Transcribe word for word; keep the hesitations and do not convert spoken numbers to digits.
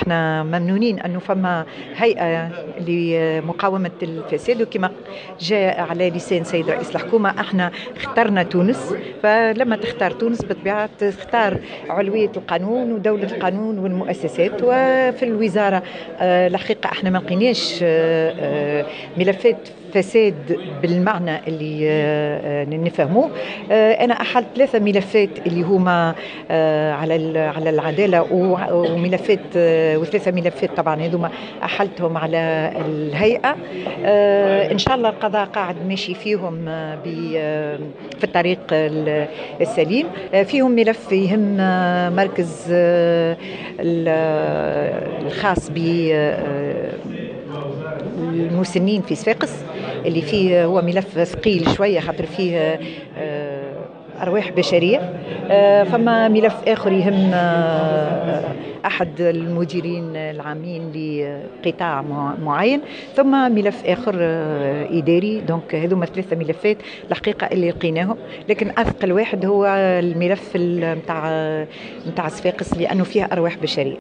احنا ممنونين انه فما هيئه لمقاومه الفساد، وكما جاء على لسان سيد رئيس الحكومه احنا اخترنا تونس. فلما تختار تونس بالطبيعه تختار علويه القانون ودوله القانون والمؤسسات. وفي الوزاره الحقيقه احنا ما لقيناش ملفات فساد بالمعنى اللي نفهموه. انا احلت ثلاثه ملفات اللي هما على على العداله، وملفات وثلاثه ملفات طبعا هذوما احلتهم على الهيئه. ان شاء الله القضاء قاعد ماشي فيهم في الطريق السليم. فيهم ملف يهم مركز الخاص ب المسنين في صفاقس، اللي فيه هو ملف ثقيل شويه خاطر فيه أرواح بشرية. فما ملف آخر يهم أحد المديرين العامين لقطاع معين، ثم ملف آخر إداري. دونك هذوما ثلاثة ملفات الحقيقة اللي لقيناهم، لكن أثقل واحد هو الملف متاع متاع صفاقس لأنه فيها أرواح بشرية.